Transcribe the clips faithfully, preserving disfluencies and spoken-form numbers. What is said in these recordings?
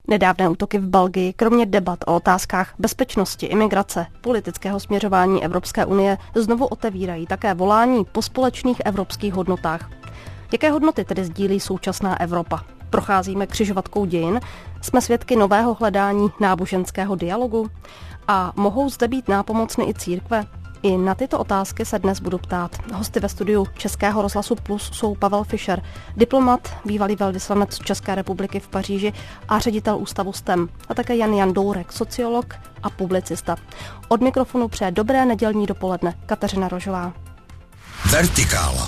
Nedávné útoky v Belgii, kromě debat o otázkách bezpečnosti, imigrace, politického směřování Evropské unie, znovu otevírají také volání po společných evropských hodnotách. Jaké hodnoty tedy sdílí současná Evropa? Procházíme křižovatkou dějin? Jsme svědky nového hledání náboženského dialogu? A mohou zde být nápomocny i církve? I na tyto otázky se dnes budu ptát. Hosty ve studiu Českého rozhlasu Plus jsou Pavel Fischer, diplomat, bývalý velvyslanec České republiky v Paříži a ředitel ústavu STEM, a také Jan Jandourek, sociolog a publicista. Od mikrofonu přeje dobré nedělní dopoledne Kateřina Rožová. Vertikála.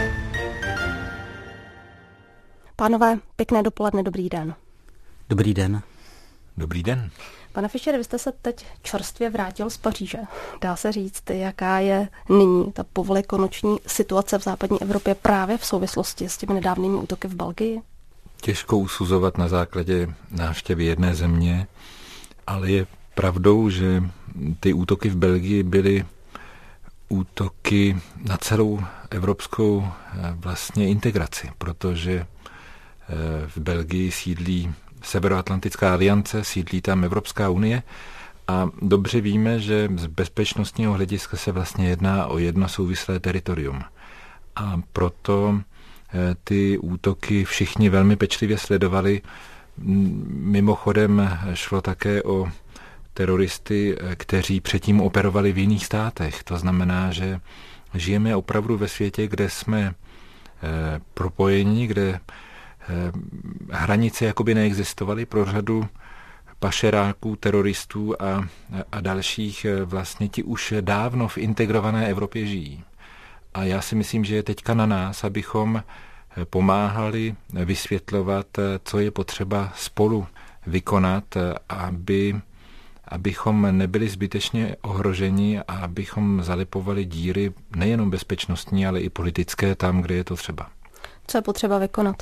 Pánové, pěkné dopoledne, dobrý den. Dobrý den. Dobrý den. Pane Fischere, vy jste se teď čerstvě vrátil z Paříže. Dá se říct, jaká je nyní ta povelikonoční situace v západní Evropě právě v souvislosti s těmi nedávnými útoky v Belgii? Těžko usuzovat na základě návštěvy jedné země, ale je pravdou, že ty útoky v Belgii byly útoky na celou evropskou vlastně integraci, protože v Belgii sídlí Severoatlantická aliance, sídlí tam Evropská unie a dobře víme, že z bezpečnostního hlediska se vlastně jedná o jedno souvislé teritorium. A proto ty útoky všichni velmi pečlivě sledovali. Mimochodem šlo také o teroristy, kteří předtím operovali v jiných státech. To znamená, že žijeme opravdu ve světě, kde jsme propojeni, kde hranice jakoby neexistovaly pro řadu pašeráků, teroristů a, a dalších. Vlastně ti už dávno v integrované Evropě žijí. A já si myslím, že je teďka na nás, abychom pomáhali vysvětlovat, co je potřeba spolu vykonat, aby, abychom nebyli zbytečně ohroženi a abychom zalipovali díry nejenom bezpečnostní, ale i politické tam, kde je to třeba. Co je potřeba vykonat?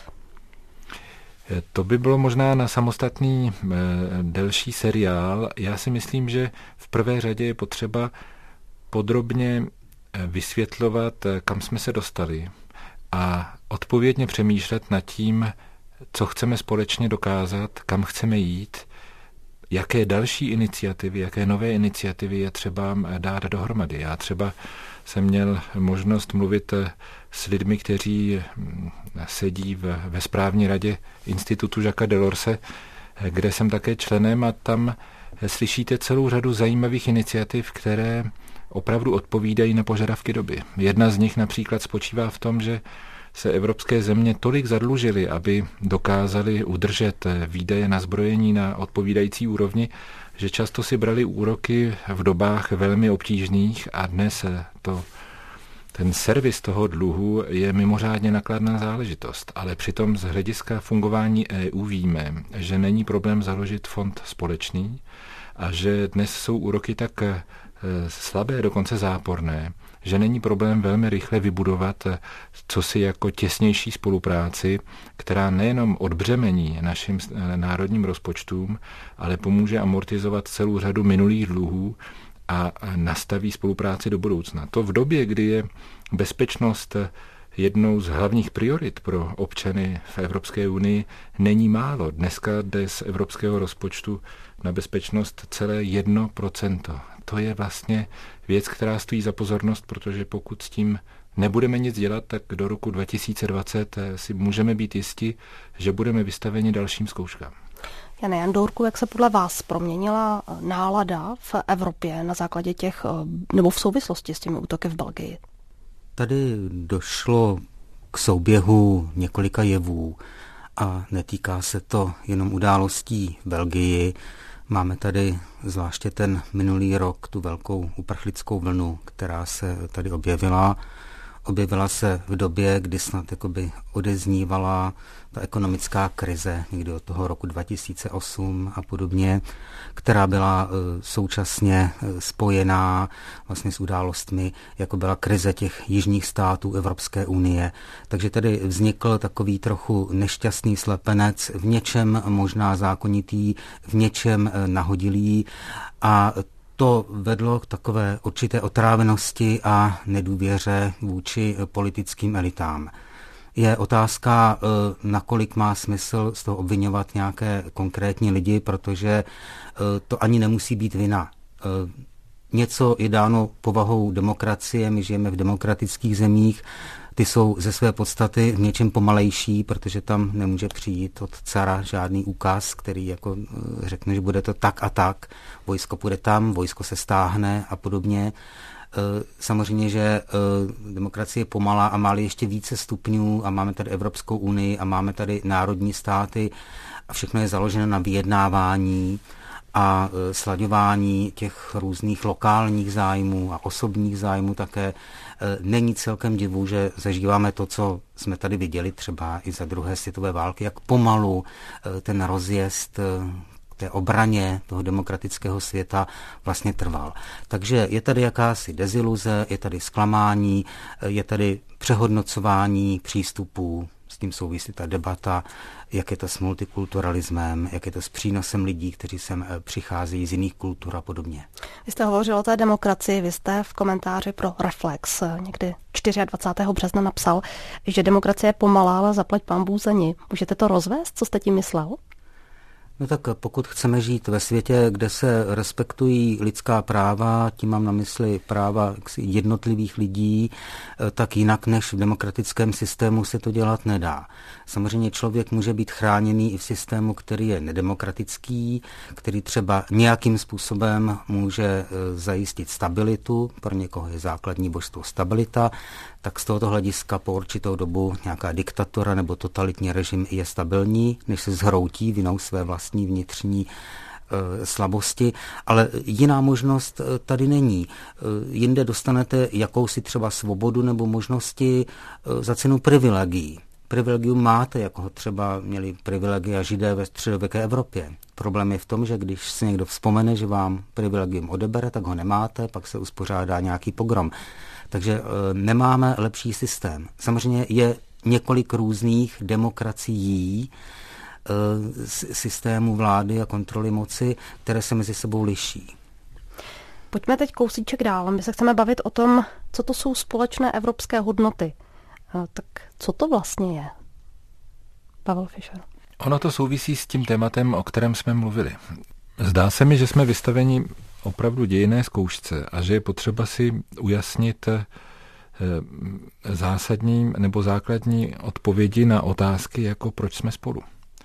To by bylo možná na samostatný e, delší seriál. Já si myslím, že v prvé řadě je potřeba podrobně vysvětlovat, kam jsme se dostali a odpovědně přemýšlet nad tím, co chceme společně dokázat, kam chceme jít, jaké další iniciativy, jaké nové iniciativy je třeba dát dohromady. Já třeba jsem měl možnost mluvit s lidmi, kteří sedí v, ve správní radě Institutu Jacquese Delorse, kde jsem také členem, a tam slyšíte celou řadu zajímavých iniciativ, které opravdu odpovídají na požadavky doby. Jedna z nich například spočívá v tom, že se evropské země tolik zadlužily, aby dokázali udržet výdaje na zbrojení na odpovídající úrovni, že často si brali úroky v dobách velmi obtížných a dnes to, ten servis toho dluhu je mimořádně nákladná záležitost. Ale přitom z hlediska fungování E U víme, že není problém založit fond společný a že dnes jsou úroky tak slabé, dokonce záporné, že není problém velmi rychle vybudovat cosi jako těsnější spolupráci, která nejenom odbřemení našim národním rozpočtům, ale pomůže amortizovat celou řadu minulých dluhů a nastaví spolupráci do budoucna. To v době, kdy je bezpečnost jednou z hlavních priorit pro občany v Evropské unii, není málo. Dneska jde z evropského rozpočtu na bezpečnost celé jedno procento. To je vlastně věc, která stojí za pozornost, protože pokud s tím nebudeme nic dělat, tak do roku dva tisíce dvacet si můžeme být jisti, že budeme vystaveni dalším zkouškám. Jane Jandourku, jak se podle vás proměnila nálada v Evropě na základě těch, nebo v souvislosti s těmi útoky v Belgii? Tady došlo k souběhu několika jevů a netýká se to jenom událostí v Belgii. Máme tady zvláště ten minulý rok, tu velkou uprchlickou vlnu, která se tady objevila. Objevila se v době, kdy snad jakoby odeznívala ta ekonomická krize někdy od toho roku dva tisíce osm a podobně, která byla současně spojená vlastně s událostmi, jako byla krize těch jižních států Evropské unie. Takže tady vznikl takový trochu nešťastný slepenec, v něčem možná zákonitý, v něčem nahodilý, a to vedlo k takové určité otrávenosti a nedůvěře vůči politickým elitám. Je otázka, nakolik má smysl z toho obvinovat nějaké konkrétní lidi, protože to ani nemusí být vina. Něco je dáno povahou demokracie, my žijeme v demokratických zemích, ty jsou ze své podstaty v něčem pomalejší, protože tam nemůže přijít od cara žádný úkaz, který jako řekne, že bude to tak a tak, vojsko půjde tam, vojsko se stáhne a podobně. Samozřejmě, že demokracie je pomalá a má ještě více stupňů a máme tady Evropskou unii a máme tady národní státy a všechno je založeno na vyjednávání a slaďování těch různých lokálních zájmů a osobních zájmů také. Není celkem divu, že zažíváme to, co jsme tady viděli třeba i za druhé světové války, jak pomalu ten rozjezd té obraně toho demokratického světa vlastně trval. Takže je tady jakási deziluze, je tady zklamání, je tady přehodnocování přístupů, s tím souvisí ta debata, jak je to s multikulturalismem, jak je to s přínosem lidí, kteří sem přicházejí z jiných kultur a podobně. Vy jste hovořil o té demokracii, vy jste v komentáři pro Reflex někdy dvacátého čtvrtého března napsal, že demokracie je pomalá, ale zaplať pánbůh za ní. Můžete to rozvést? Co jste tím myslel? No tak pokud chceme žít ve světě, kde se respektují lidská práva, tím mám na mysli práva jednotlivých lidí, tak jinak než v demokratickém systému se to dělat nedá. Samozřejmě člověk může být chráněný i v systému, který je nedemokratický, který třeba nějakým způsobem může zajistit stabilitu, pro někoho je základní božstvo stabilita, tak z tohoto hlediska po určitou dobu nějaká diktatura nebo totalitní režim je stabilní, než se zhroutí vinou své vlastní vnitřní e, slabosti, ale jiná možnost tady není. E, jinde dostanete jakousi třeba svobodu nebo možnosti e, za cenu privilegií. Privilegium máte, jako ho třeba měli privilegia Židé ve středověké Evropě. Problém je v tom, že když si někdo vzpomene, že vám privilegium odebere, tak ho nemáte, pak se uspořádá nějaký pogrom. Takže e, nemáme lepší systém. Samozřejmě je několik různých demokracií, e, systémů vlády a kontroly moci, které se mezi sebou liší. Pojďme teď kousíček dál. My se chceme bavit o tom, co to jsou společné evropské hodnoty. E, tak co to vlastně je? Pavel Fischer. Ono to souvisí s tím tématem, o kterém jsme mluvili. Zdá se mi, že jsme vystaveni opravdu dějinné zkoušce a že je potřeba si ujasnit zásadní nebo základní odpovědi na otázky, jako proč jsme spolu.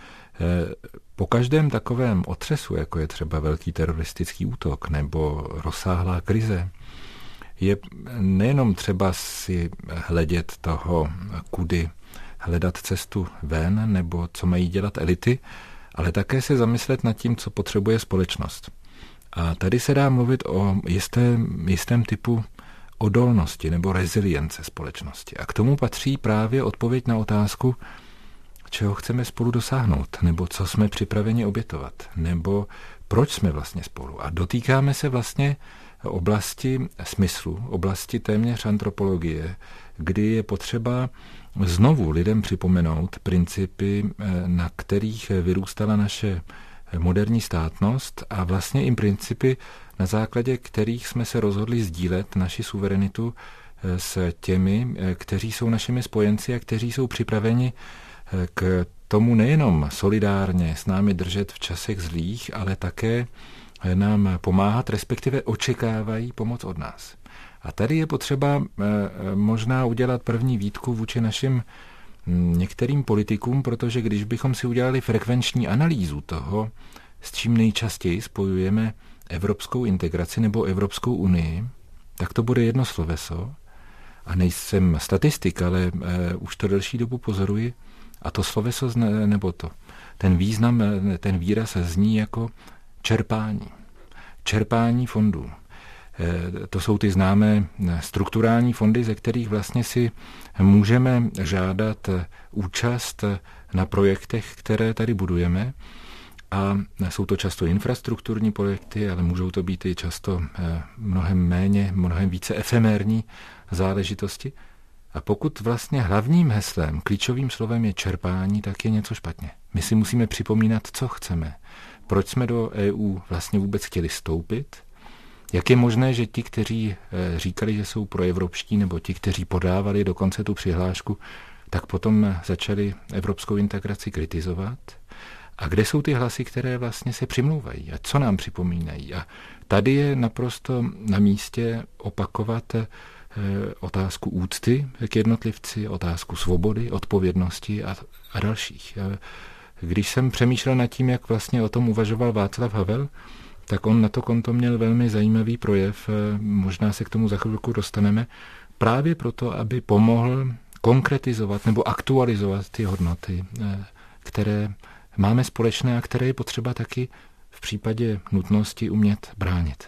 Po každém takovém otřesu, jako je třeba velký teroristický útok nebo rozsáhlá krize, je nejenom třeba si hledět toho, kudy hledat cestu ven nebo co mají dělat elity, ale také se zamyslet nad tím, co potřebuje společnost. A tady se dá mluvit o jistém, jistém typu odolnosti nebo rezilience společnosti. A k tomu patří právě odpověď na otázku, čeho chceme spolu dosáhnout, nebo co jsme připraveni obětovat, nebo proč jsme vlastně spolu. A dotýkáme se vlastně oblasti smyslu, oblasti téměř antropologie, kdy je potřeba znovu lidem připomenout principy, na kterých vyrůstala naše moderní státnost a vlastně i principy, na základě kterých jsme se rozhodli sdílet naši suverenitu s těmi, kteří jsou našimi spojenci a kteří jsou připraveni k tomu nejenom solidárně s námi držet v časech zlých, ale také nám pomáhat, respektive očekávají pomoc od nás. A tady je potřeba možná udělat první výtku vůči našim některým politikům, protože když bychom si udělali frekvenční analýzu toho, s čím nejčastěji spojujeme evropskou integraci nebo Evropskou unii, tak to bude jedno sloveso. A nejsem statistik, ale uh, už to delší dobu pozoruji. A to sloveso, zne, nebo to, ten význam, ten výraz zní jako čerpání. Čerpání fondů. E, to jsou ty známé strukturální fondy, ze kterých vlastně si můžeme žádat účast na projektech, které tady budujeme. A jsou to často infrastrukturní projekty, ale můžou to být i často mnohem méně, mnohem více efemérní záležitosti. A pokud vlastně hlavním heslem, klíčovým slovem je čerpání, tak je něco špatně. My si musíme připomínat, co chceme. Proč jsme do E U vlastně vůbec chtěli vstoupit? Jak je možné, že ti, kteří říkali, že jsou proevropští, nebo ti, kteří podávali dokonce tu přihlášku, tak potom začali evropskou integraci kritizovat. A kde jsou ty hlasy, které vlastně se přimlouvají a co nám připomínají? A tady je naprosto na místě opakovat otázku úcty k jednotlivci, otázku svobody, odpovědnosti a, a dalších. Když jsem přemýšlel nad tím, jak vlastně o tom uvažoval Václav Havel, tak on na to konto měl velmi zajímavý projev, možná se k tomu za chvilku dostaneme, právě proto, aby pomohl konkretizovat nebo aktualizovat ty hodnoty, které máme společné a které je potřeba taky v případě nutnosti umět bránit.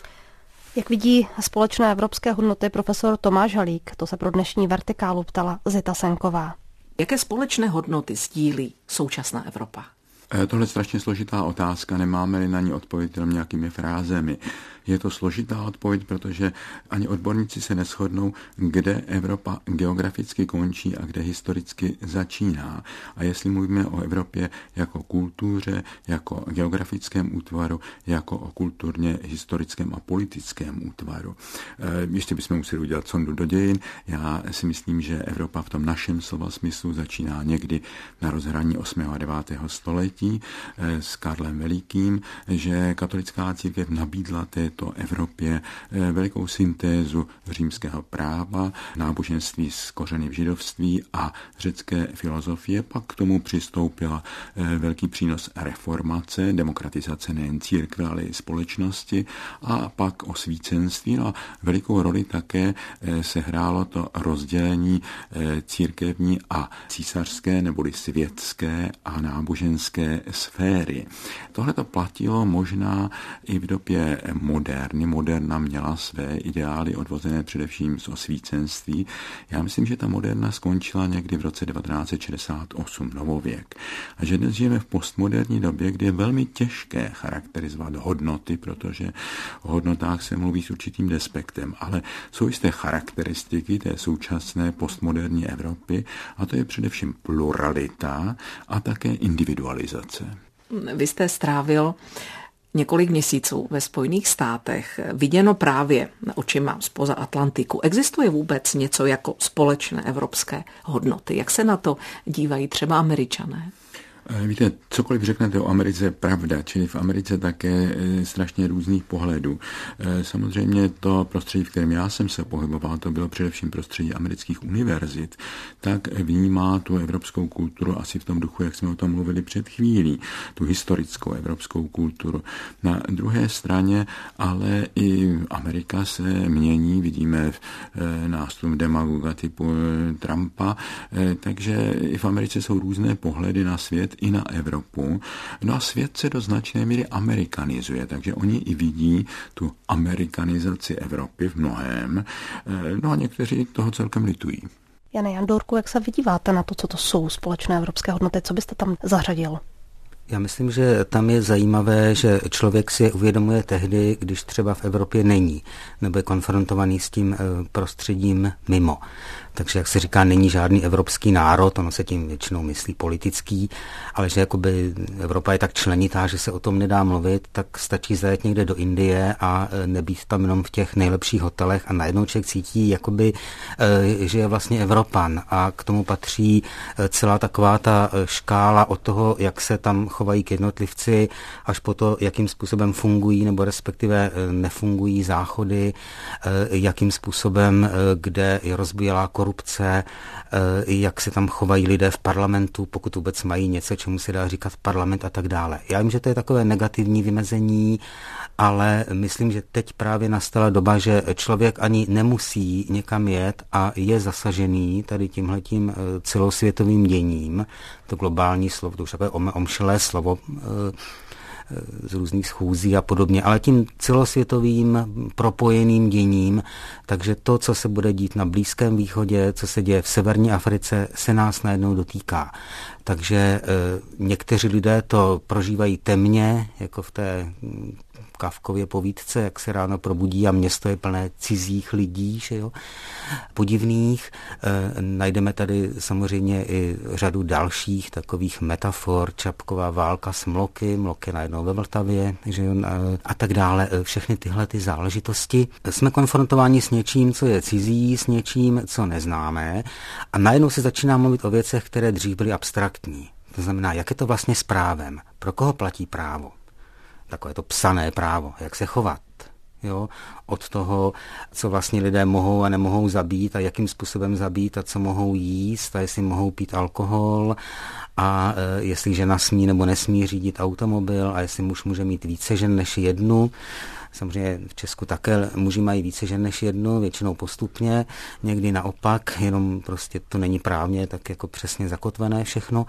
Jak vidí společné evropské hodnoty profesor Tomáš Halík? To se pro dnešní Vertikálu ptala Zita Senková. Jaké společné hodnoty sdílí současná Evropa? Tohle je strašně složitá otázka, nemáme-li na ní odpověď jenom nějakými frázemi. Je to složitá odpověď, protože ani odborníci se neshodnou, kde Evropa geograficky končí a kde historicky začíná. A jestli mluvíme o Evropě jako kultuře, jako geografickém útvaru, jako o kulturně historickém a politickém útvaru. Ještě bychom museli udělat sondu do dějin. Já si myslím, že Evropa v tom našem slova smyslu začíná někdy na rozhraní osmého a devátého století s Karlem Velikým, že katolická církev nabídla této Evropě velikou syntézu římského práva, náboženství s kořeny v židovství a řecké filozofie. Pak k tomu přistoupila velký přínos reformace, demokratizace nejen církve, ale i společnosti a pak osvícenství. No a velikou roli také sehrálo to rozdělení církevní a císařské neboli světské a náboženské sféry. Tohle to platilo možná i v době moderny. Moderna měla své ideály odvozené především z osvícenství. Já myslím, že ta moderna skončila někdy v roce devatenáct set šedesát osm, novověk. A že dnes žijeme v postmoderní době, kdy je velmi těžké charakterizovat hodnoty, protože o hodnotách se mluví s určitým despektem, ale jsou jisté charakteristiky té současné postmoderní Evropy a to je především pluralita a také individualizace. Vy jste strávil několik měsíců ve Spojených státech, viděno právě očima zpoza Atlantiku. Existuje vůbec něco jako společné evropské hodnoty? Jak se na to dívají třeba Američané? Víte, cokoliv řeknete o Americe je pravda, čili v Americe také strašně různých pohledů. Samozřejmě to prostředí, v kterém já jsem se pohyboval, to bylo především prostředí amerických univerzit, tak vnímá tu evropskou kulturu asi v tom duchu, jak jsme o tom mluvili před chvílí, tu historickou evropskou kulturu. Na druhé straně ale i Amerika se mění, vidíme nástup demagoga typu Trumpa, takže i v Americe jsou různé pohledy na svět, i na Evropu. No a svět se do značné míry amerikanizuje, takže oni i vidí tu amerikanizaci Evropy v mnohém. No a někteří toho celkem litují. Jane Jandorku, jak se vydíváte na to, co to jsou společné evropské hodnoty? Co byste tam zařadil? Já myslím, že tam je zajímavé, že člověk si je uvědomuje tehdy, když třeba v Evropě není, nebo je konfrontovaný s tím prostředím mimo. Takže, jak se říká, není žádný evropský národ, ono se tím většinou myslí politický, ale že jakoby Evropa je tak členitá, že se o tom nedá mluvit, tak stačí zajet někde do Indie a nebýt tam jenom v těch nejlepších hotelech a najednou člověk cítí, jakoby, že je vlastně Evropan a k tomu patří celá taková ta škála od toho, jak se tam chovají k jednotlivci, až po to, jakým způsobem fungují nebo respektive nefungují záchody, jakým způsobem, kde je rozbíjelá korupce, jak se tam chovají lidé v parlamentu, pokud vůbec mají něco, čemu se dá říkat parlament a tak dále. Já vím, že to je takové negativní vymezení, ale myslím, že teď právě nastala doba, že člověk ani nemusí někam jet a je zasažený tady tímhletím celosvětovým děním. To globální slovo, to už takové omšelé slovo z různých schůzí a podobně, ale tím celosvětovým propojeným děním, takže to, co se bude dít na Blízkém východě, co se děje v severní Africe, se nás najednou dotýká. Takže e, někteří lidé to prožívají temně, jako v té Kafkově povídce, jak se ráno probudí a město je plné cizích lidí, že jo, podivných. E, najdeme tady samozřejmě i řadu dalších takových metafor, Čapková válka s mloky, mloky najednou ve Vltavě, že jo, a tak dále. Všechny tyhle ty záležitosti. Jsme konfrontováni s něčím, co je cizí, s něčím, co neznáme a najednou se začíná mluvit o věcech, které dřív byly abstraktní. To znamená, jak je to vlastně s právem, pro koho platí právo. Takové to psané právo, jak se chovat. Jo? Od toho, co vlastně lidé mohou a nemohou zabít a jakým způsobem zabít a co mohou jíst a jestli mohou pít alkohol a e, jestli žena smí nebo nesmí řídit automobil a jestli muž může mít více žen než jednu. Samozřejmě v Česku také muži mají více žen než jednu, většinou postupně, někdy naopak, jenom prostě to není právně tak jako přesně zakotvené všechno.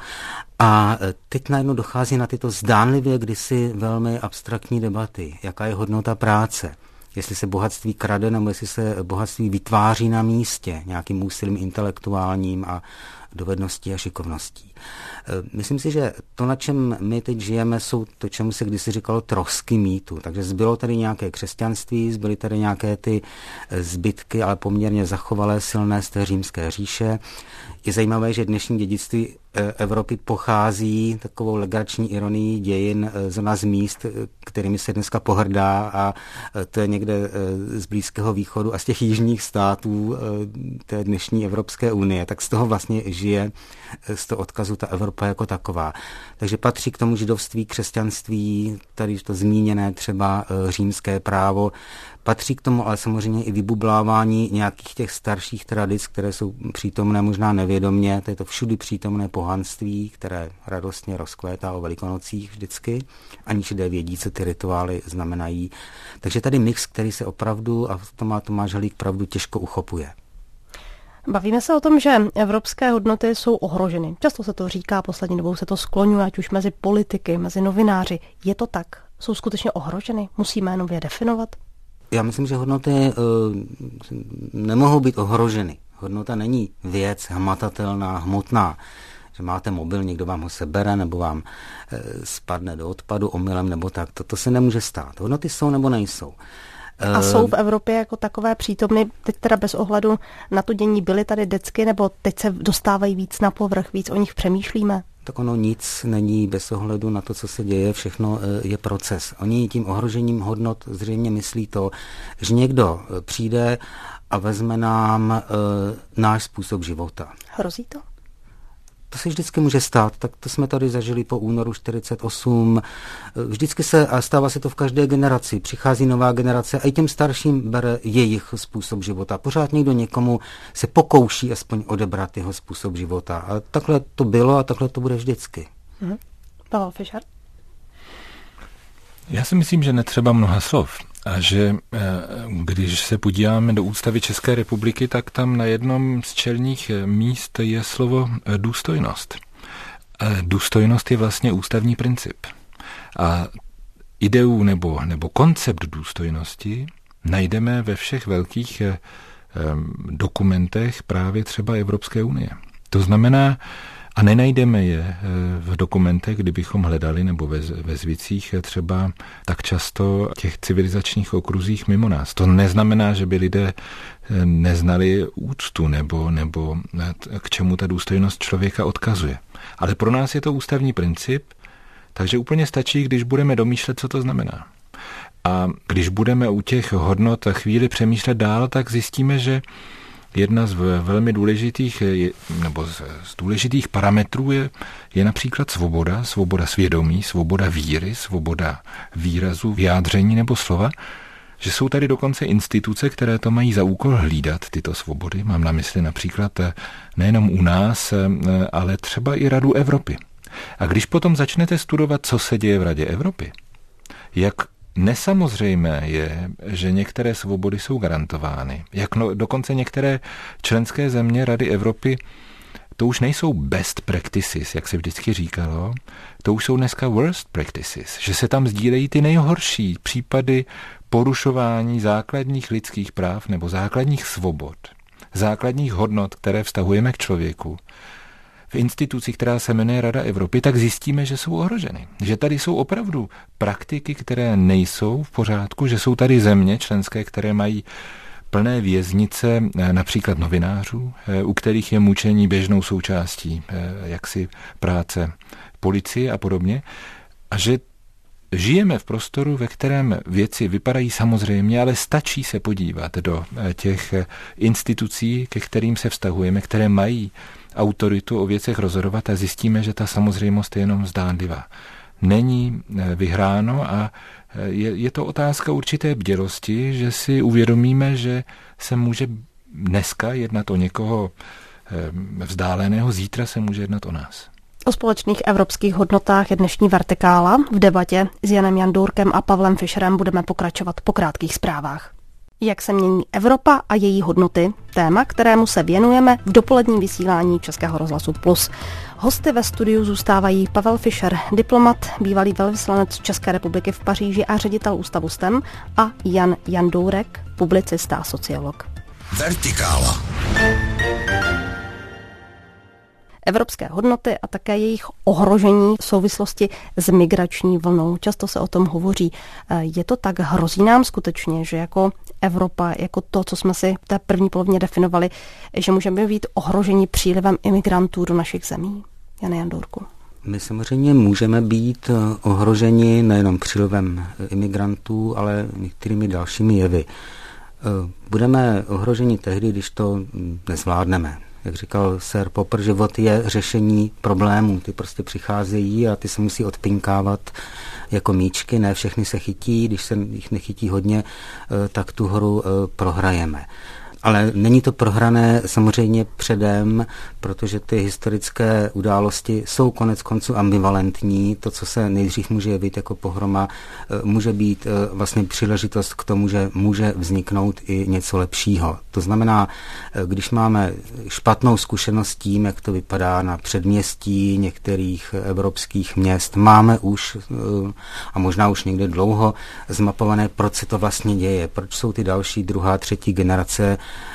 A teď najednou dochází na tyto zdánlivě kdysi velmi abstraktní debaty. Jaká je hodnota práce? Jestli se bohatství krade, nebo jestli se bohatství vytváří na místě nějakým úsilím intelektuálním a dovedností a šikovností. Myslím si, že to, na čem my teď žijeme, jsou to, čemu se kdysi říkalo trosky mýtu. Takže zbylo tady nějaké křesťanství, zbyly tady nějaké ty zbytky, ale poměrně zachovalé silné z té římské říše. Je zajímavé, že dnešní dědictví Evropy pochází takovou legrační ironií dějin z nás míst, kterými se dneska pohrdá, a to je někde z Blízkého východu a z těch jižních států té dnešní Evropské unie. Tak z toho vlastně žije, z toho odkazu ta Evropa jako taková. Takže patří k tomu židovství, křesťanství, tady to zmíněné třeba římské právo, patří k tomu ale samozřejmě i vybublávání nějakých těch starších tradic, které jsou přítomné možná nevědomně, to je to všudy přítomné pohanství, které radostně rozkvétá o Velikonocích vždycky, aniž lidé vědí, co ty rituály znamenají. Takže tady mix, který se opravdu, a to má Tomáš Halík pravdu, těžko uchopuje. Bavíme se o tom, že evropské hodnoty jsou ohroženy. Často se to říká, poslední dobou se to skloňuje, ať už mezi politiky, mezi novináři. Je to tak? Jsou skutečně ohroženy? Musíme jenom je definovat? Já myslím, že hodnoty e, nemohou být ohroženy. Hodnota není věc hmatatelná, hmotná. Že máte mobil, někdo vám ho sebere, nebo vám e, spadne do odpadu omylem, nebo tak. To, to se nemůže stát. Hodnoty jsou nebo nejsou. A jsou v Evropě jako takové přítomny, teď teda bez ohledu na to dění, byly tady vždycky, nebo teď se dostávají víc na povrch, víc o nich přemýšlíme? Tak ono nic není bez ohledu na to, co se děje, všechno je proces. Oni tím ohrožením hodnot zřejmě myslí to, že někdo přijde a vezme nám e, náš způsob života. Hrozí to? To se vždycky může stát, tak to jsme tady zažili po únoru čtyřicet osm. Vždycky se, a stává se to v každé generaci, přichází nová generace a i těm starším bere jejich způsob života. Pořád někdo někomu se pokouší aspoň odebrat jeho způsob života. A takhle to bylo a takhle to bude vždycky. Mhm. Pavel Fischer? Já si myslím, že netřeba mnoha slov. A že když se podíváme do ústavy České republiky, tak tam na jednom z čelních míst je slovo důstojnost. Důstojnost je vlastně ústavní princip. A ideu nebo, nebo koncept důstojnosti najdeme ve všech velkých dokumentech právě třeba Evropské unie. To znamená, a nenajdeme je v dokumentech, kdybychom hledali, nebo ve, ve zvicích třeba tak často těch civilizačních okruzích mimo nás. To neznamená, že by lidé neznali úctu, nebo, nebo k čemu ta důstojnost člověka odkazuje. Ale pro nás je to ústavní princip, takže úplně stačí, když budeme domýšlet, co to znamená. A když budeme u těch hodnot chvíli přemýšlet dál, tak zjistíme, že jedna z velmi důležitých, nebo z důležitých parametrů je, je například svoboda, svoboda svědomí, svoboda víry, svoboda výrazu, vyjádření nebo slova, že jsou tady dokonce instituce, které to mají za úkol hlídat tyto svobody. Mám na mysli například nejenom u nás, ale třeba i Radu Evropy. A když potom začnete studovat, co se děje v Radě Evropy, jak nesamozřejmé je, že některé svobody jsou garantovány. Jak no, dokonce některé členské země Rady Evropy, to už nejsou best practices, jak se vždycky říkalo, to už jsou dneska worst practices, že se tam sdílejí ty nejhorší případy porušování základních lidských práv nebo základních svobod, základních hodnot, které vztahujeme k člověku. v instituci, která se jmenuje Rada Evropy, tak zjistíme, že jsou ohroženy. Že tady jsou opravdu praktiky, které nejsou v pořádku, že jsou tady země členské, které mají plné věznice, například novinářů, u kterých je mučení běžnou součástí jaksi práce policie a podobně. A že žijeme v prostoru, ve kterém věci vypadají samozřejmě, ale stačí se podívat do těch institucí, ke kterým se vztahujeme, které mají autoritu o věcech rozhodovat a zjistíme, že ta samozřejmost je jenom zdánlivá. Není vyhráno a je, je to otázka určité bdělosti, že si uvědomíme, že se může dneska jednat o někoho vzdáleného, zítra se může jednat o nás. O společných evropských hodnotách je dnešní Vertikála. V debatě s Janem Jandourkem a Pavlem Fischerem budeme pokračovat po krátkých zprávách. Jak se mění Evropa a její hodnoty? Téma, kterému se věnujeme v dopoledním vysílání Českého rozhlasu Plus. Hosty ve studiu zůstávají Pavel Fischer, diplomat, bývalý velvyslanec České republiky v Paříži a ředitel ústavu S T E M, a Jan Jandourek, publicista a sociolog. Vertikála. Evropské hodnoty a také jejich ohrožení v souvislosti s migrační vlnou. Často se o tom hovoří. Je to tak, hrozí nám skutečně, že jako Evropa, jako to, co jsme si v té první polovině definovali, že můžeme být ohroženi přílivem imigrantů do našich zemí? Jane Jandourku. My samozřejmě můžeme být ohroženi nejenom přílivem imigrantů, ale některými dalšími jevy. Budeme ohroženi tehdy, když to nezvládneme. Jak říkal Sir Popper, život je řešení problémů. Ty prostě přicházejí a ty se musí odpinkávat jako míčky, ne všechny se chytí, když se jich nechytí hodně, tak tu hru prohrajeme. Ale není to prohrané samozřejmě předem, protože ty historické události jsou konec konců ambivalentní. To, co se nejdřív může jevit jako pohroma, může být vlastně příležitost k tomu, že může vzniknout i něco lepšího. To znamená, když máme špatnou zkušenost s tím, jak to vypadá na předměstí některých evropských měst, máme už a možná už někde dlouho zmapované, proč se to vlastně děje, proč jsou ty další, druhá, třetí generace,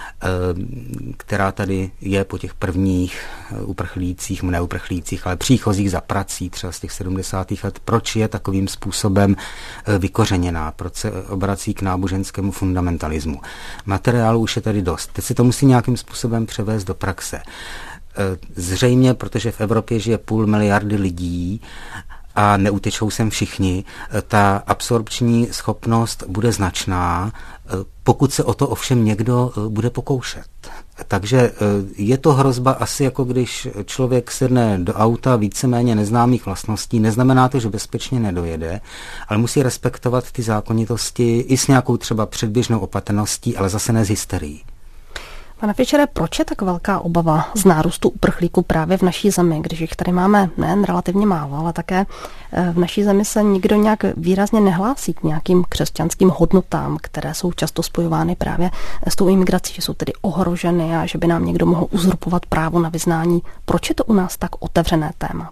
která tady je po těch prvních uprchlících, ne uprchlících, ale příchozích za prací třeba z těch sedmdesátých let, proč je takovým způsobem vykořeněná, proč se obrací k náboženskému fundamentalismu. Materiálu už je tady dost. Teď se to musí nějakým způsobem převést do praxe. Zřejmě, protože v Evropě žije půl miliardy lidí a neutečou sem všichni, ta absorpční schopnost bude značná, pokud se o to ovšem někdo bude pokoušet. Takže je to hrozba asi jako když člověk sedne do auta víceméně neznámých vlastností, neznamená to, že bezpečně nedojede, ale musí respektovat ty zákonitosti i s nějakou třeba předběžnou opatrností, ale zase ne s hysterií. Pane Fischere, proč je tak velká obava z nárůstu uprchlíků právě v naší zemi, když jich tady máme nejen relativně málo, ale také v naší zemi se nikdo nějak výrazně nehlásí k nějakým křesťanským hodnotám, které jsou často spojovány právě s tou imigrací, že jsou tedy ohroženy a že by nám někdo mohl uzurpovat právo na vyznání. Proč je to u nás tak otevřené téma?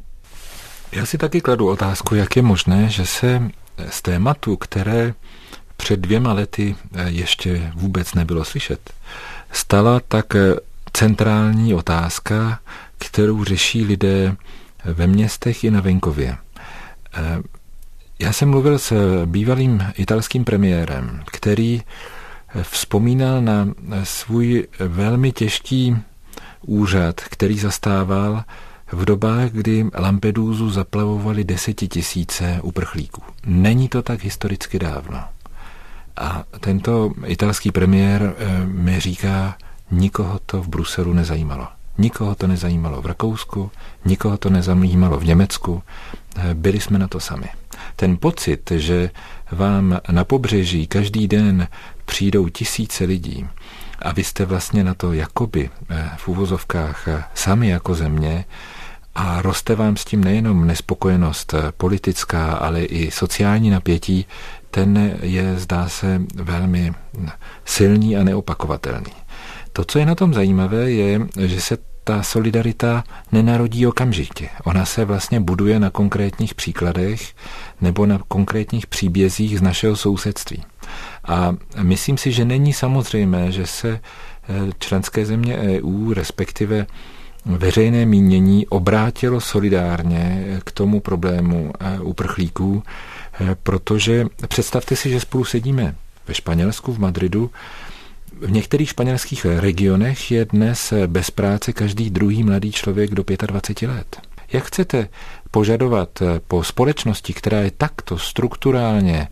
Já si taky kladu otázku, jak je možné, že se z tématu, které před dvěma lety ještě vůbec nebylo slyšet, stala tak centrální otázka, kterou řeší lidé ve městech i na venkově. Já jsem mluvil s bývalým italským premiérem, který vzpomínal na svůj velmi těžký úřad, který zastával v dobách, kdy Lampedusu zaplavovali desetitisíce uprchlíků. Není to tak historicky dávno. A tento italský premiér mi říká, nikoho to v Bruselu nezajímalo. Nikoho to nezajímalo v Rakousku, nikoho to nezajímalo v Německu. Byli jsme na to sami. Ten pocit, že vám na pobřeží každý den přijdou tisíce lidí a vy jste vlastně na to jakoby v uvozovkách sami jako země a roste vám s tím nejenom nespokojenost politická, ale i sociální napětí, ten je, zdá se, velmi silný a neopakovatelný. To, co je na tom zajímavé, je, že se ta solidarita nenarodí okamžitě. Ona se vlastně buduje na konkrétních příkladech nebo na konkrétních příbězích z našeho sousedství. A myslím si, že není samozřejmé, že se členské země E U, respektive veřejné mínění obrátilo solidárně k tomu problému uprchlíků, protože představte si, že spolu sedíme ve Španělsku, v Madridu. V některých španělských regionech je dnes bez práce každý druhý mladý člověk do dvacet pět let. Jak chcete požadovat po společnosti, která je takto strukturálně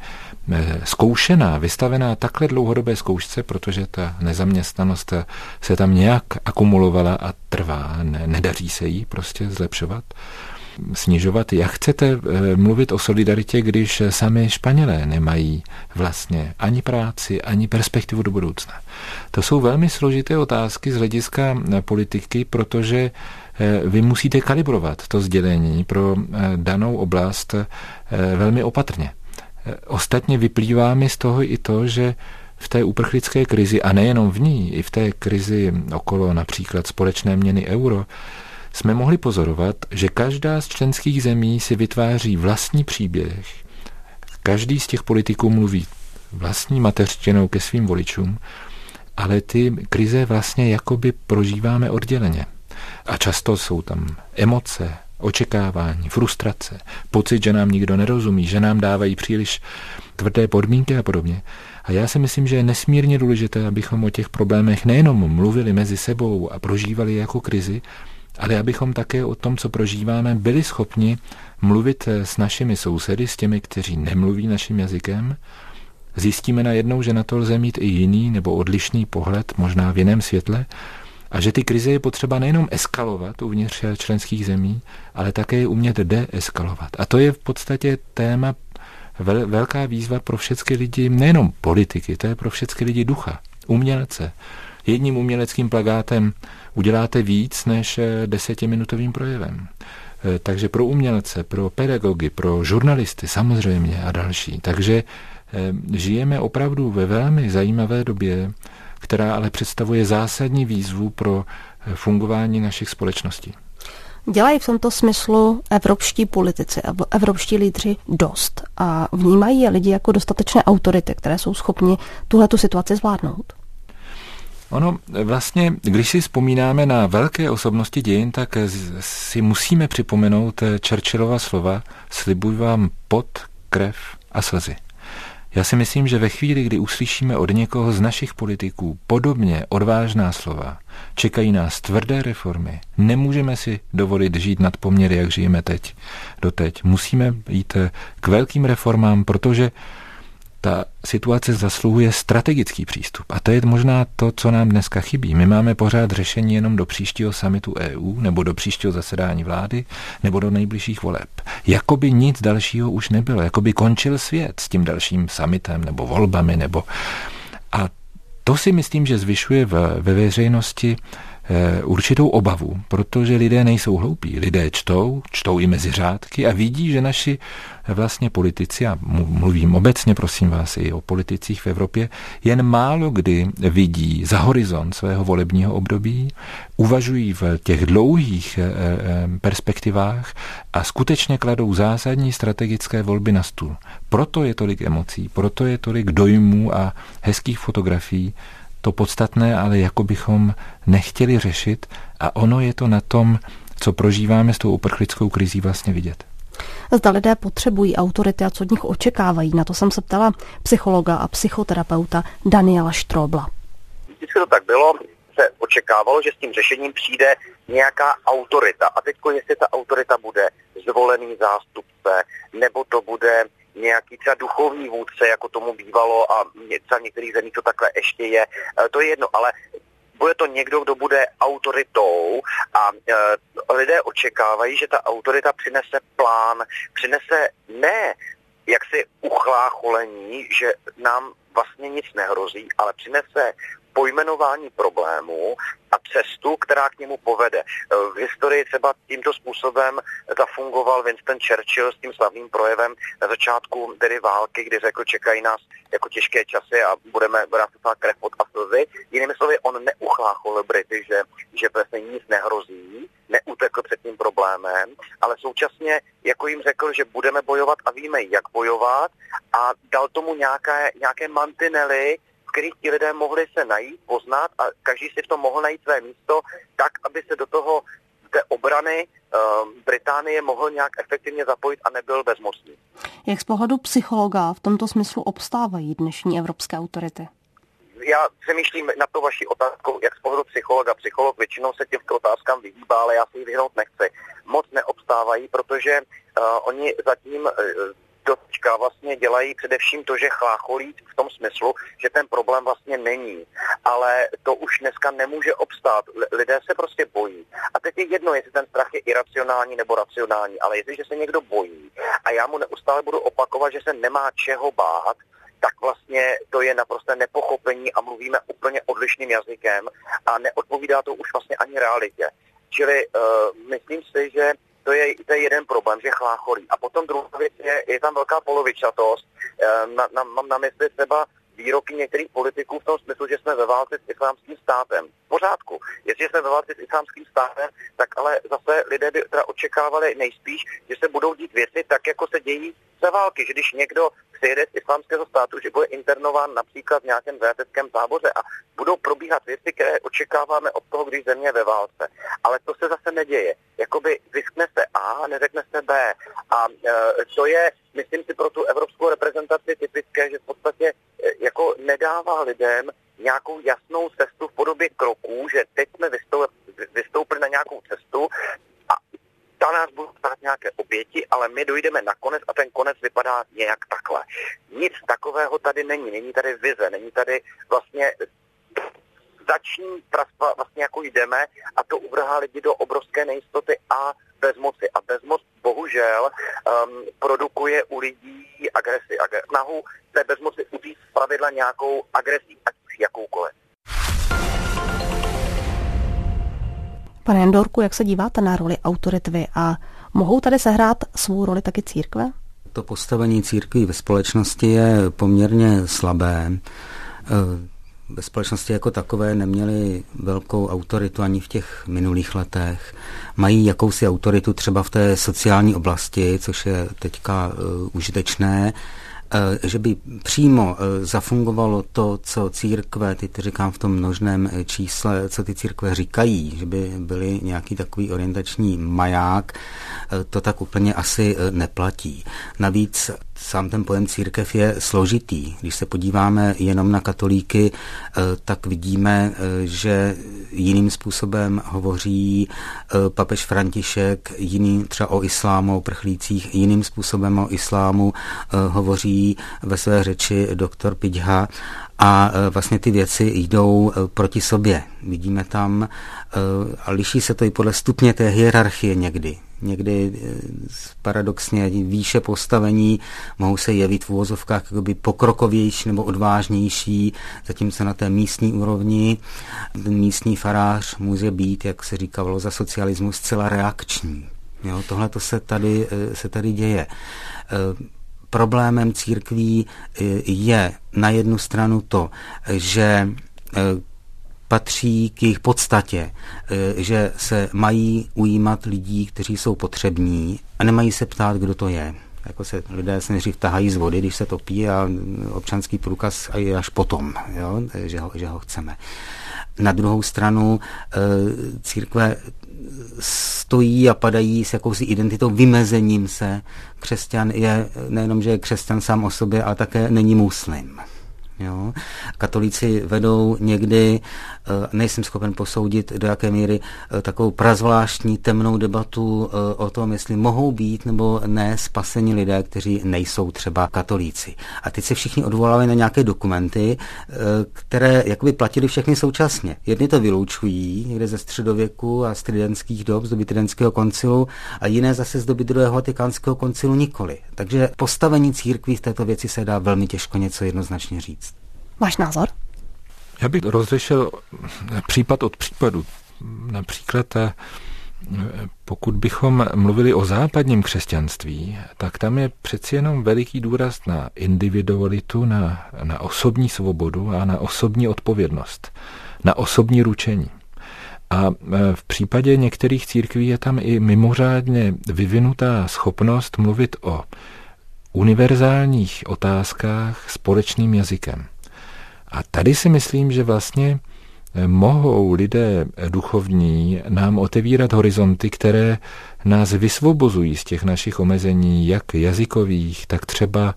zkoušená, vystavená takhle dlouhodobé zkoušce, protože ta nezaměstnanost se tam nějak akumulovala a trvá, ne, nedaří se jí prostě zlepšovat, snižovat. Jak chcete mluvit o solidaritě, když sami Španělé nemají vlastně ani práci, ani perspektivu do budoucna? To jsou velmi složité otázky z hlediska politiky, protože vy musíte kalibrovat to sdělení pro danou oblast velmi opatrně. Ostatně vyplývá mi z toho i to, že v té uprchlické krizi, a nejenom v ní, i v té krizi okolo například společné měny euro, jsme mohli pozorovat, že každá z členských zemí si vytváří vlastní příběh. Každý z těch politiků mluví vlastní mateřštinou ke svým voličům, ale ty krize vlastně jakoby prožíváme odděleně. A často jsou tam emoce, očekávání, frustrace, pocit, že nám nikdo nerozumí, že nám dávají příliš tvrdé podmínky a podobně. A já si myslím, že je nesmírně důležité, abychom o těch problémech nejenom mluvili mezi sebou a prožívali jako krizi, ale abychom také o tom, co prožíváme, byli schopni mluvit s našimi sousedy, s těmi, kteří nemluví naším jazykem. Zjistíme najednou, že na to lze mít i jiný nebo odlišný pohled, možná v jiném světle, a že ty krize je potřeba nejenom eskalovat uvnitř členských zemí, ale také je umět deeskalovat. A to je v podstatě téma, vel, velká výzva pro všechny lidi, nejenom politiky, to je pro všechny lidi ducha, umělce. Jedním uměleckým plakátem uděláte víc než desetiminutovým projevem. Takže pro umělce, pro pedagogy, pro žurnalisty samozřejmě a další. Takže žijeme opravdu ve velmi zajímavé době, která ale představuje zásadní výzvu pro fungování našich společností. Dělají v tomto smyslu evropští politici, evropští lídři dost a vnímají je lidi jako dostatečné autority, které jsou schopni tuhletu situaci zvládnout? Ono vlastně, když si vzpomínáme na velké osobnosti dějin, tak si musíme připomenout Churchillova slova: slibuji vám pot, krev a slzy. Já si myslím, že ve chvíli, kdy uslyšíme od někoho z našich politiků podobně odvážná slova, čekají nás tvrdé reformy, nemůžeme si dovolit žít nad poměry, jak žijeme teď, doteď. Musíme jít k velkým reformám, protože ta situace zasluhuje strategický přístup. A to je možná to, co nám dneska chybí. My máme pořád řešení jenom do příštího summitu E U, nebo do příštího zasedání vlády, nebo do nejbližších voleb. Jakoby nic dalšího už nebylo. Jakoby končil svět s tím dalším summitem, nebo volbami, nebo... A to si myslím, že zvyšuje ve veřejnosti určitou obavu, protože lidé nejsou hloupí. Lidé čtou, čtou i mezi řádky a vidí, že naši vlastně politici, a mluvím obecně, prosím vás, i o politicích v Evropě, jen málo kdy vidí za horizont svého volebního období, uvažují v těch dlouhých perspektivách a skutečně kladou zásadní strategické volby na stůl. Proto je tolik emocí, proto je tolik dojmů a hezkých fotografií. To podstatné, ale jako bychom nechtěli řešit, a ono je to na tom, co prožíváme s tou uprchlickou krizí, vlastně vidět. Zda lidé potřebují autority a co od nich očekávají, na to jsem se ptala psychologa a psychoterapeuta Daniela Štróbla. Vždycky to tak bylo, se očekávalo, že s tím řešením přijde nějaká autorita. A teď, jestli ta autorita bude zvolený zástupce, nebo to bude nějaký třeba duchovní vůdce, jako tomu bývalo, a třeba v některých zemích to takhle ještě je, to je jedno, ale bude to někdo, kdo bude autoritou, a e, lidé očekávají, že ta autorita přinese plán, přinese ne jaksi uchlácholení, že nám vlastně nic nehrozí, ale přinese pojmenování problému a cestu, která k němu povede. V historii třeba tímto způsobem zafungoval Winston Churchill s tím slavným projevem na začátku tedy války, kdy řekl, čekají nás jako těžké časy a budeme brát krev pod a slzy. Jinými slovy, on neuchláchol Brity, že, že vlastně nic nehrozí, neutekl před tím problémem, ale současně jako jim řekl, že budeme bojovat a víme, jak bojovat, a dal tomu nějaké, nějaké mantinely, v kterých ti lidé mohli se najít, poznat a každý si v tom mohl najít své místo tak, aby se do toho té obrany um, Británie mohl nějak efektivně zapojit a nebyl bezmocný. Jak z pohledu psychologa v tomto smyslu obstávají dnešní evropské autority? Já přemýšlím na to vaši otázku, jak z pohledu psychologa. Psycholog většinou se těmto otázkám vyhýbá, ale já si ji vyhnout nechci. Moc neobstávají, protože uh, oni zatím uh, doteďka vlastně dělají především to, že chlácholí v tom smyslu, že ten problém vlastně není. Ale to už dneska nemůže obstát. Lidé se prostě bojí. A teď je jedno, jestli ten strach je iracionální nebo racionální, ale jestliže se někdo bojí a já mu neustále budu opakovat, že se nemá čeho bát, tak vlastně to je naprosté nepochopení a mluvíme úplně odlišným jazykem a neodpovídá to už vlastně ani realitě. Čili uh, myslím si, že to je, to je jeden problém, že chlácholí. A potom druhá věc je, je tam velká polovičatost. Uh, na, na, mám na mysli třeba výroky některých politiků v tom smyslu, že jsme ve válce s islámským státem. V pořádku. Jestliže jsme ve válce s islámským státem, tak ale zase lidé by teda očekávali nejspíš, že se budou dít věci tak, jako se dějí za války. Že když někdo přijede z islámského státu, že bude internován například v nějakém zajateckém táboře a budou probíhat věci, které očekáváme od toho, když země je ve válce. Ale to se zase neděje. Jakoby vyskne se A a neřekne se B. A e, to je, myslím si, pro tu evropskou reprezentaci typické, že v podstatě e, jako nedává lidem nějakou jasnou cestu v podobě kroků, že teď jsme vystoupili na nějakou cestu a ta nás budou stát nějaké oběti, ale my dojdeme na konec a ten konec vypadá nějak takhle. Nic takového tady není, není tady vize, není tady vlastně zační prastva, vlastně jako jdeme a to uvrhá lidi do obrovské nejistoty a bezmoci. A bezmoc bohužel um, produkuje u lidí agresi, agresi snahu té bezmoci utíct zpravidla nějakou agresí, ať už jakoukoliv. Pane Jandorku, jak se díváte na roli autorit vy a mohou tady sehrát svou roli taky církve? To postavení církví ve společnosti je poměrně slabé. Ve společnosti jako takové neměli velkou autoritu ani v těch minulých letech. Mají jakousi autoritu třeba v té sociální oblasti, což je teďka uh, užitečné, uh, že by přímo uh, zafungovalo to, co církve, teď to říkám v tom množném čísle, co ty církve říkají, že by byly nějaký takový orientační maják, uh, to tak úplně asi uh, neplatí. Navíc sám ten pojem církev je složitý. Když se podíváme jenom na katolíky, tak vidíme, že jiným způsobem hovoří papež František, jiný třeba o islámu, o prchlících, jiným způsobem o islámu hovoří ve své řeči doktor Pidžha a vlastně ty věci jdou proti sobě. Vidíme tam, a liší se to i podle stupně té hierarchie někdy. Někdy paradoxně výše postavení mohou se jevit v uvozovkách jakoby pokrokovější nebo odvážnější, zatímco na té místní úrovni ten místní farář může být, jak se říkalo za socialismu, zcela reakční. Jo, tohle to se tady, se tady děje. Problémem církví je na jednu stranu to, že patří k jejich podstatě, že se mají ujímat lidí, kteří jsou potřební a nemají se ptát, kdo to je. Jako se lidé se nejdřív tahají z vody, když se topí a občanský průkaz je až potom, jo, že, ho, že ho chceme. Na druhou stranu církve stojí a padají s jakousi identitou, vymezením se. Křesťan je nejenom, že je křesťan sám o sobě, ale také není muslim. Jo. Katolíci vedou někdy, nejsem schopen posoudit, do jaké míry, takovou prazvláštní temnou debatu o tom, jestli mohou být nebo ne spaseni lidé, kteří nejsou třeba katolíci. A teď se všichni odvolávají na nějaké dokumenty, které jakoby platily všechny současně. Jedni to vyloučují někde ze středověku a z tridentských dob, z doby tridentského koncilu, a jiné zase z doby druhého vatikánského koncilu nikoli. Takže postavení církví v této věci se dá velmi těžko něco jednoznačně říct. Váš názor? Já bych rozlišil případ od případu. Například pokud bychom mluvili o západním křesťanství, tak tam je přeci jenom veliký důraz na individualitu, na, na osobní svobodu a na osobní odpovědnost, na osobní ručení. A v případě některých církví je tam i mimořádně vyvinutá schopnost mluvit o univerzálních otázkách společným jazykem. A tady si myslím, že vlastně mohou lidé duchovní nám otevírat horizonty, které nás vysvobozují z těch našich omezení, jak jazykových, tak třeba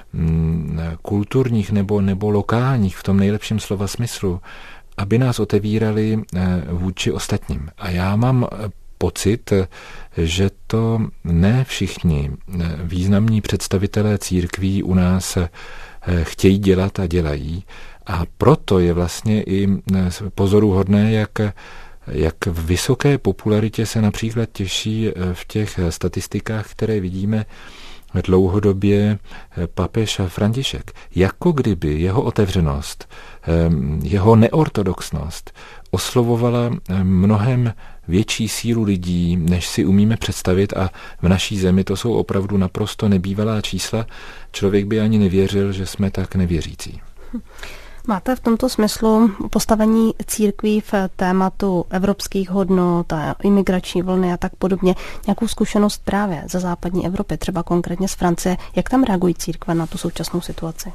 kulturních nebo, nebo lokálních v tom nejlepším slova smyslu, aby nás otevírali vůči ostatním. A já mám pocit, že to ne všichni významní představitelé církví u nás chtějí dělat a dělají. A proto je vlastně i pozoruhodné, jak, jak v vysoké popularitě se například těší v těch statistikách, které vidíme dlouhodobě papež František. Jako kdyby jeho otevřenost, jeho neortodoxnost oslovovala mnohem větší sílu lidí, než si umíme představit, a v naší zemi to jsou opravdu naprosto nebývalá čísla. Člověk by ani nevěřil, že jsme tak nevěřící. Máte v tomto smyslu postavení církví v tématu evropských hodnot a imigrační vlny a tak podobně nějakou zkušenost právě ze západní Evropy, třeba konkrétně z Francie? Jak tam reagují církve na tu současnou situaci?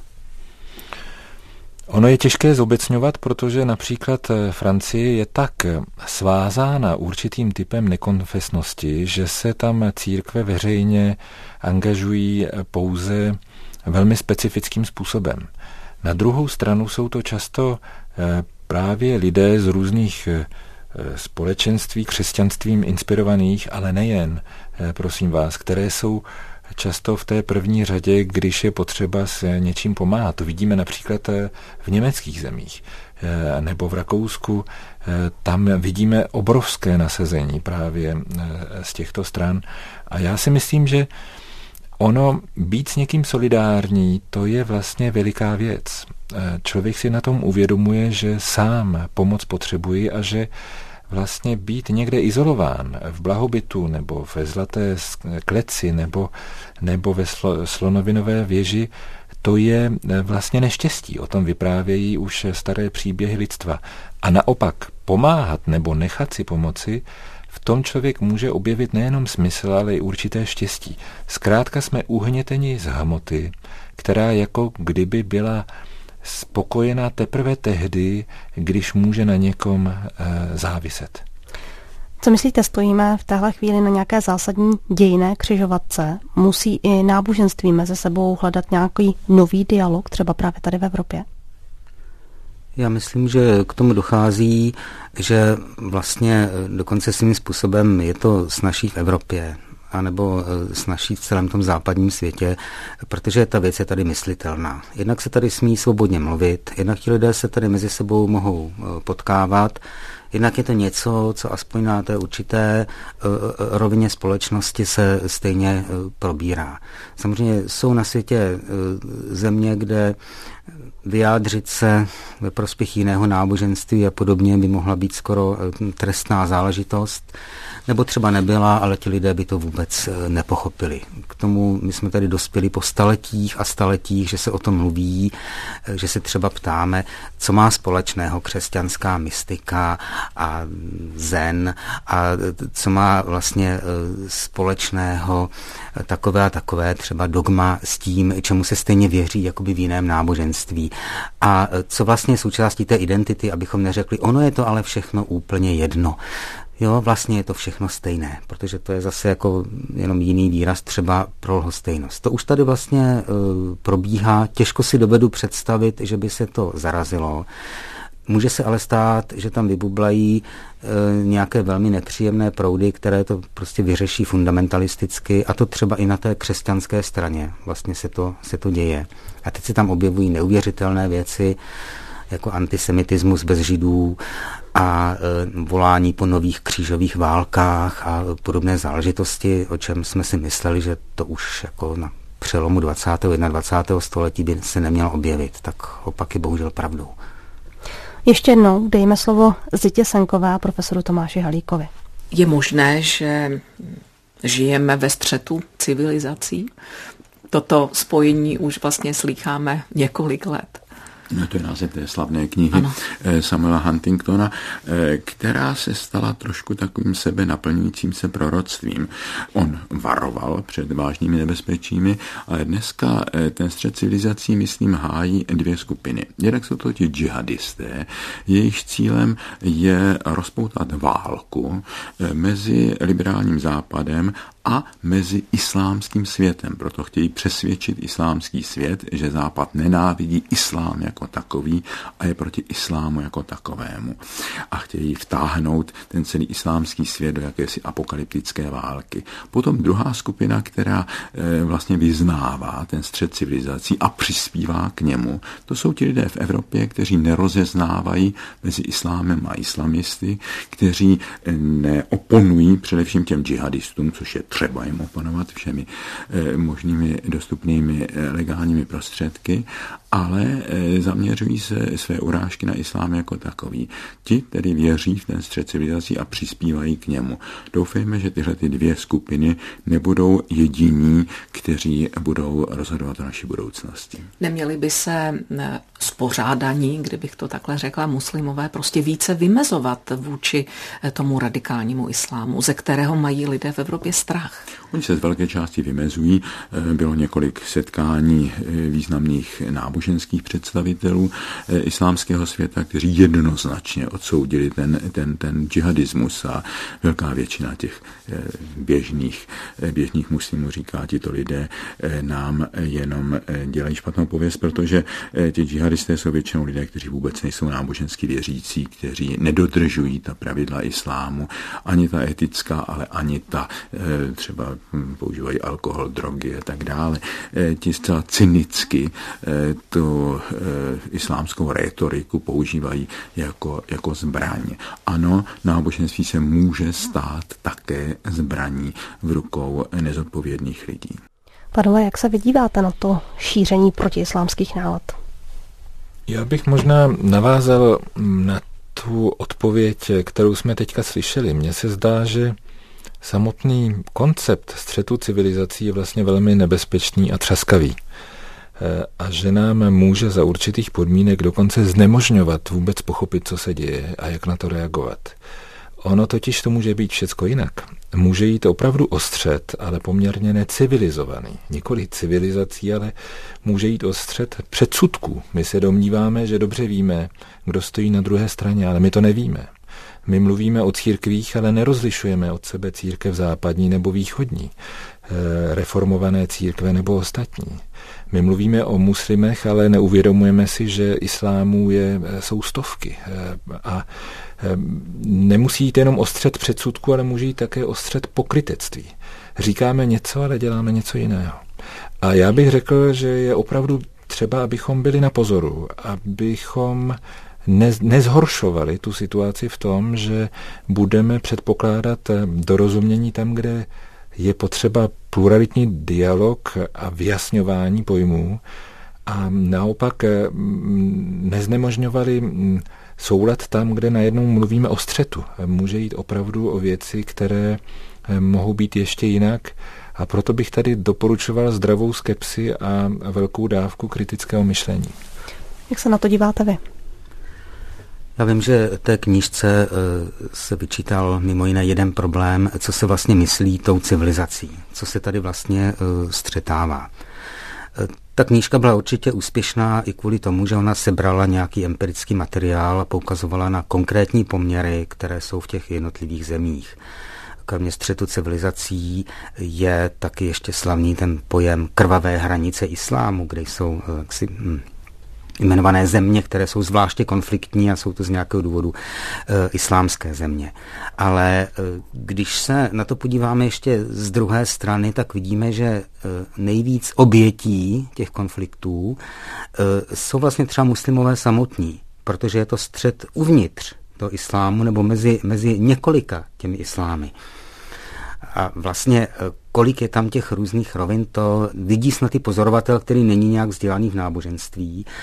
Ono je těžké zobecňovat, protože například Francie je tak svázána určitým typem nekonfesnosti, že se tam církve veřejně angažují pouze velmi specifickým způsobem. Na druhou stranu jsou to často právě lidé z různých společenství křesťanstvím inspirovaných, ale nejen, prosím vás, které jsou často v té první řadě, když je potřeba s něčím pomáhat. To vidíme například v německých zemích nebo v Rakousku. Tam vidíme obrovské nasazení právě z těchto stran. A já si myslím, že ono být s někým solidární, to je vlastně veliká věc. Člověk si na tom uvědomuje, že sám pomoc potřebuje a že vlastně být někde izolován v blahobytu nebo ve zlaté kleci nebo, nebo ve slo, slonovinové věži, to je vlastně neštěstí. O tom vyprávějí už staré příběhy lidstva. A naopak pomáhat nebo nechat si pomoci, v tom člověk může objevit nejenom smysl, ale i určité štěstí. Zkrátka jsme uhněteni z hmoty, která jako kdyby byla spokojená teprve tehdy, když může na někom e, záviset. Co myslíte, stojíme v téhle chvíli na nějaké zásadní dějinné křižovatce? Musí i náboženství mezi sebou hledat nějaký nový dialog, třeba právě tady v Evropě? Já myslím, že k tomu dochází, že vlastně dokonce svým způsobem je to snazší v Evropě, anebo snazší v celém tom západním světě, protože ta věc je tady myslitelná. Jednak se tady smí svobodně mluvit, jednak ti lidé se tady mezi sebou mohou potkávat, jednak je to něco, co aspoň na té určité rovině společnosti se stejně probírá. Samozřejmě jsou na světě země, kde vyjádřit se ve prospěch jiného náboženství a podobně by mohla být skoro trestná záležitost, nebo třeba nebyla, ale ti lidé by to vůbec nepochopili. K tomu my jsme tady dospěli po staletích a staletích, že se o tom mluví, že se třeba ptáme, co má společného křesťanská mystika a zen a co má vlastně společného takové a takové třeba dogma s tím, čemu se stejně věří jakoby v jiném náboženství. A co vlastně je součástí té identity, abychom neřekli, ono je to ale všechno úplně jedno. Jo, vlastně je to všechno stejné, protože to je zase jako jenom jiný výraz třeba pro lhostejnost. To už tady vlastně e, probíhá, těžko si dovedu představit, že by se to zarazilo. Může se ale stát, že tam vybublají e, nějaké velmi nepříjemné proudy, které to prostě vyřeší fundamentalisticky, a to třeba i na té křesťanské straně vlastně se to, se to děje. A teď se tam objevují neuvěřitelné věci, jako antisemitismus bez Židů a e, volání po nových křížových válkách a podobné záležitosti, o čem jsme si mysleli, že to už jako na přelomu dvacátého a dvacátého prvního století by se nemělo objevit. Tak opak je bohužel pravdou. Ještě jednou dejme slovo Zitě Senkové a profesoru Tomáši Halíkovi. Je možné, že žijeme ve střetu civilizací? Toto spojení už vlastně slýcháme několik let. No, to je název té slavné knihy ano. Samuela Huntingtona, která se stala trošku takovým sebe naplňujícím se proroctvím. On varoval před vážnými nebezpečími, ale dneska ten střet civilizací, myslím, hájí dvě skupiny. Jednak jsou to ti džihadisté, jejich cílem je rozpoutat válku mezi liberálním západem a mezi islámským světem. Proto chtějí přesvědčit islámský svět, že Západ nenávidí islám jako takový a je proti islámu jako takovému. A chtějí vtáhnout ten celý islámský svět do jakési apokalyptické války. Potom druhá skupina, která e, vlastně vyznává ten střet civilizací a přispívá k němu, to jsou ti lidé v Evropě, kteří nerozeznávají mezi islámem a islamisty, kteří neoponují především těm džihadistům, což je třeba jim oponovat všemi eh, možnými dostupnými eh, legálními prostředky, ale eh, zaměřují se své urážky na islám jako takový. Ti tedy věří v ten střet civilizací a přispívají k němu. Doufejme, že tyhle ty dvě skupiny nebudou jediní, kteří budou rozhodovat o naší budoucnosti. Neměli by se spořádaní, kdybych to takhle řekla, muslimové prostě více vymezovat vůči tomu radikálnímu islámu, ze kterého mají lidé v Evropě strach? Oni se z velké části vymezují. Bylo několik setkání významných náboženských představitelů islámského světa, kteří jednoznačně odsoudili ten, ten, ten džihadismus a velká většina těch běžných, běžných muslimů říká, tito lidé nám jenom dělají špatnou pověst, protože ti džihadisté jsou většinou lidé, kteří vůbec nejsou nábožensky věřící, kteří nedodržují ta pravidla islámu, ani ta etická, ale ani ta třeba používají alkohol, drogy a tak dále. Ti zcela cynicky tu islámskou rétoriku používají jako, jako zbraň. Ano, náboženství se může stát také zbraní v rukou nezodpovědných lidí. Pánové, jak se vydíváte na to šíření protiislámských nálad? Já bych možná navázal na tu odpověď, kterou jsme teďka slyšeli. Mně se zdá, že samotný koncept střetu civilizací je vlastně velmi nebezpečný a třaskavý. A že nám může za určitých podmínek dokonce znemožňovat vůbec pochopit, co se děje a jak na to reagovat. Ono totiž to může být všecko jinak. Může jít opravdu o střet, ale poměrně necivilizovaný. Nikoli civilizací, ale může jít o střet předsudků. My se domníváme, že dobře víme, kdo stojí na druhé straně, ale my to nevíme. My mluvíme o církvích, ale nerozlišujeme od sebe církev západní nebo východní, reformované církve nebo ostatní. My mluvíme o muslimech, ale neuvědomujeme si, že islámů je, jsou stovky. A nemusí jít jenom o střet předsudku, ale může jít také o střet pokrytectví. Říkáme něco, ale děláme něco jiného. A já bych řekl, že je opravdu třeba, abychom byli na pozoru, abychom nezhoršovali tu situaci v tom, že budeme předpokládat dorozumění tam, kde je potřeba pluralitní dialog a vyjasňování pojmů a naopak neznemožňovali soulad tam, kde najednou mluvíme o střetu. Může jít opravdu o věci, které mohou být ještě jinak a proto bych tady doporučoval zdravou skepsi a velkou dávku kritického myšlení. Jak se na to díváte vy? Já vím, že té knížce se vyčítal mimo jiné jeden problém, co se vlastně myslí tou civilizací, co se tady vlastně střetává. Ta knížka byla určitě úspěšná i kvůli tomu, že ona sebrala nějaký empirický materiál a poukazovala na konkrétní poměry, které jsou v těch jednotlivých zemích. Kromě střetu civilizací je taky ještě slavný ten pojem krvavé hranice islámu, kde jsou jaksi, hm, jmenované země, které jsou zvláště konfliktní a jsou to z nějakého důvodu e, islámské země. Ale e, když se na to podíváme ještě z druhé strany, tak vidíme, že e, nejvíc obětí těch konfliktů e, jsou vlastně třeba muslimové samotní, protože je to střet uvnitř toho islámu nebo mezi, mezi několika těmi islámy. A vlastně kolik je tam těch různých rovin, to vidí snad i pozorovatel, který není nějak vzdělaný v náboženství,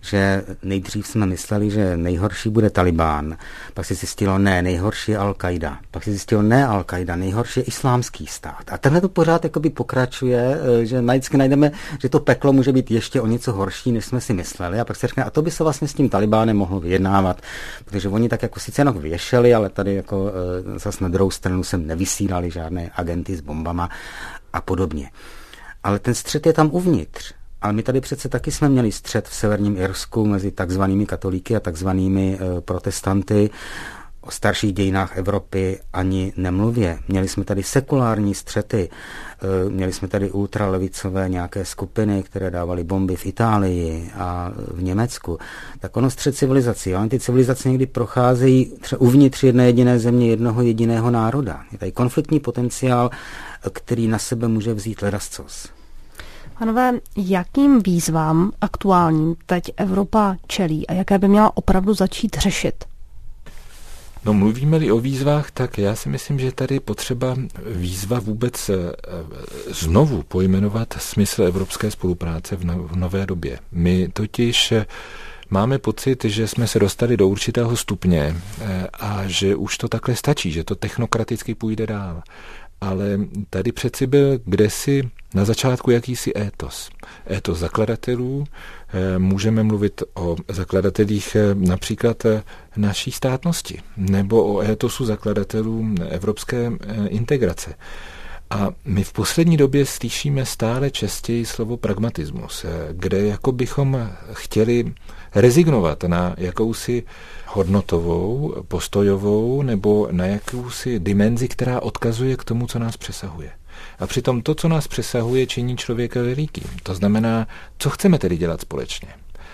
že nejdřív jsme mysleli, že nejhorší bude Talibán, pak se zjistilo, ne, nejhorší je Al-Qaida, pak se zjistilo, ne Al-Qaida, nejhorší je Islámský stát. A tenhle to pořád jakoby pokračuje, že vždycky najdeme, že to peklo může být ještě o něco horší, než jsme si mysleli, a pak se řekne, a to by se vlastně s tím Talibánem mohlo vyjednávat, protože oni tak jako sice jenom věšeli, ale tady jako zase na druhou stranu sem nevysílali žádné agenty s bombama a podobně. Ale ten střet je tam uvnitř. Ale my tady přece taky jsme měli střet v severním Irsku mezi takzvanými katolíky a takzvanými e, protestanty. O starších dějinách Evropy ani nemluvě. Měli jsme tady sekulární střety, e, měli jsme tady ultralevicové nějaké skupiny, které dávaly bomby v Itálii a v Německu. Tak ono střet civilizací. Oni ty civilizace někdy procházejí třeba uvnitř jedné jediné země, jednoho jediného národa. Je tady konfliktní potenciál, který na sebe může vzít ledascos. Pánové, jakým výzvám aktuálním teď Evropa čelí a jaké by měla opravdu začít řešit? No, mluvíme-li o výzvách, tak já si myslím, že tady potřeba výzva vůbec znovu pojmenovat smysl evropské spolupráce v nové době. My totiž máme pocit, že jsme se dostali do určitého stupně a že už to takhle stačí, že to technokraticky půjde dál. Ale tady přeci byl kdesi na začátku jakýsi étos. Étos zakladatelů, můžeme mluvit o zakladatelích například naší státnosti, nebo o étosu zakladatelů evropské integrace. A my v poslední době slyšíme stále častěji slovo pragmatismus, kde jako bychom chtěli rezignovat na jakousi hodnotovou, postojovou nebo na jakousi dimenzi, která odkazuje k tomu, co nás přesahuje. A přitom to, co nás přesahuje, činí člověka velikým. To znamená, co chceme tedy dělat společně.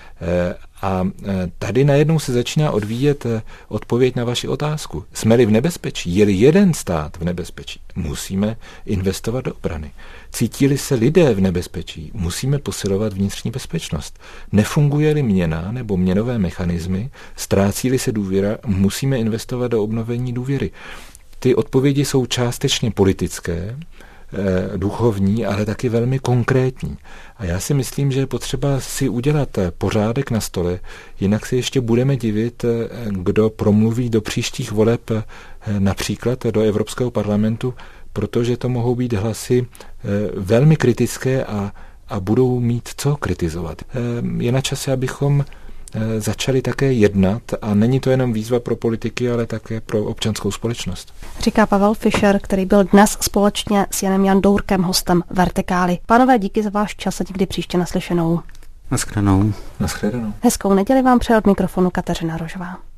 A tady najednou se začíná odvíjet odpověď na vaši otázku. Jsme-li v nebezpečí, je-li jeden stát v nebezpečí, musíme investovat do obrany. Cítí-li se lidé v nebezpečí, musíme posilovat vnitřní bezpečnost. Nefunguje-li měna nebo měnové mechanismy, ztrácí-li se důvěra, musíme investovat do obnovení důvěry. Ty odpovědi jsou částečně politické, duchovní, ale taky velmi konkrétní. A já si myslím, že je potřeba si udělat pořádek na stole, jinak se ještě budeme divit, kdo promluví do příštích voleb například do Evropského parlamentu, protože to mohou být hlasy velmi kritické a, a budou mít co kritizovat. Je na čase, abychom začali také jednat a není to jenom výzva pro politiky, ale také pro občanskou společnost. Říká Pavel Fischer, který byl dnes společně s Janem Jandourkem hostem Vertikály. Pánové, díky za váš čas a někdy příště naslyšenou. Naschledanou. Naschledanou. Hezkou neděli vám přeje od mikrofonu Kateřina Rožová.